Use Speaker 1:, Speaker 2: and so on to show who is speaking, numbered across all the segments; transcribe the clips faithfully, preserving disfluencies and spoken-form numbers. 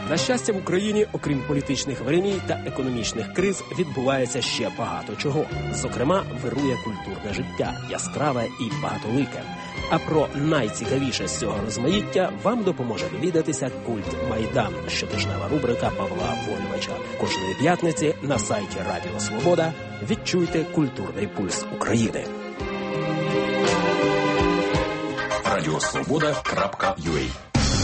Speaker 1: На щастя, в Україні, окрім політичних времій та економічних криз, відбувається ще багато чого. Зокрема, вирує культурне життя, яскраве і багатолике. А про найцікавіше з цього розмаїття вам допоможе довідатися «Культ Майдан» – щотижнева рубрика Павла Вольвача. Кожної п'ятниці на сайті Радіо Свобода відчуйте культурний пульс України.
Speaker 2: радіосвобода крапка ю а.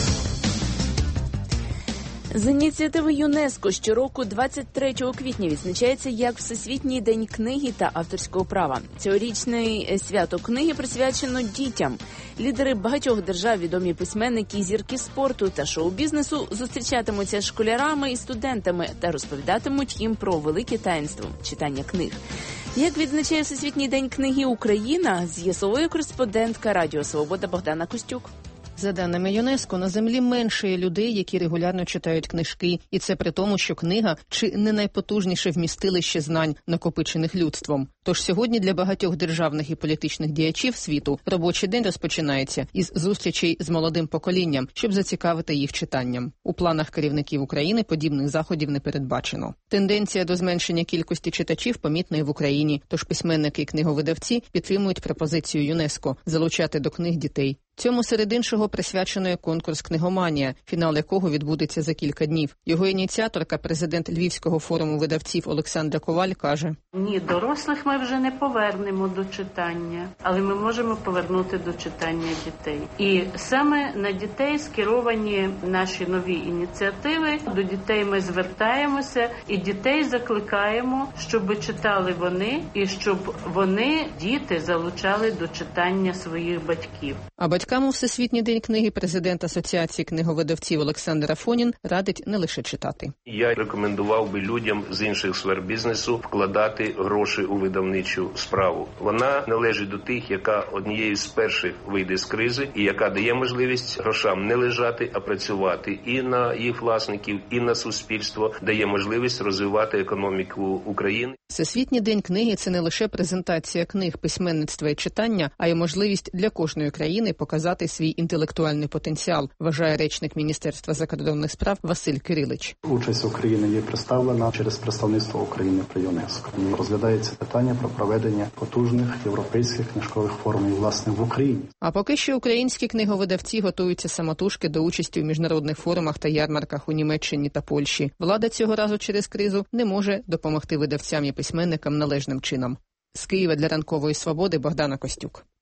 Speaker 3: З ініціативи ЮНЕСКО щороку двадцять третього квітня відзначається як Всесвітній день книги та авторського права. Цьогорічне свято книги присвячено дітям. Лідери багатьох держав, відомі письменники, зірки спорту та шоу-бізнесу зустрічатимуться з школярами і студентами та розповідатимуть їм про велике таїнство – читання книг. Як відзначає Всесвітній день книги Україна, з'ясовує кореспондентка Радіо Свобода Богдана Костюк.
Speaker 4: За даними ЮНЕСКО, на землі менше людей, які регулярно читають книжки. І це при тому, що книга – чи не найпотужніше вмістилище знань, накопичених людством. Тож сьогодні для багатьох державних і політичних діячів світу робочий день розпочинається із зустрічей з молодим поколінням, щоб зацікавити їх читанням. У планах керівників України подібних заходів не передбачено. Тенденція до зменшення кількості читачів помітна і в Україні, тож письменники і книговидавці підтримують пропозицію ЮНЕСКО залучати до книг дітей. Цьому серед іншого присвячено конкурс «Книгоманія», фінал якого відбудеться за кілька днів. Його ініціаторка, президент Львівського форуму видавців Олександра Коваль, каже:
Speaker 5: «Ні, дорослих ми вже не повернемо до читання, але ми можемо повернути до читання дітей. І саме на дітей скеровані наші нові ініціативи. До дітей ми звертаємося і дітей закликаємо, щоб читали вони і щоб вони, діти, залучали до читання своїх батьків».
Speaker 4: А батькам у Всесвітній день книги президент Асоціації книговидавців Олександр Афонін радить не лише читати.
Speaker 6: Я рекомендував би людям з інших сфер бізнесу вкладати гроші у видавничу справу. Вона належить до тих, яка однією з перших вийде з кризи і яка дає можливість грошам не лежати, а працювати і на їх власників, і на суспільство, дає можливість розвивати економіку України.
Speaker 4: Всесвітній день книги – це не лише презентація книг, письменництва і читання, а й можливість для кожної країни показати свій інтелектуальний потенціал, вважає речник Міністерства закордонних справ Василь Кирилич.
Speaker 7: Участь України є представлена через представництво України при ЮНЕСКО. Розглядається питання про проведення потужних європейських книжкових форумів, власне, в Україні.
Speaker 4: А поки що українські книговидавці готуються самотужки до участі в міжнародних форумах та ярмарках у Німеччині та Польщі. Влада цього разу через кризу не може допомогти видавцям і письменникам належним чином. З Києва для Ранкової Свободи Богдана Костюк.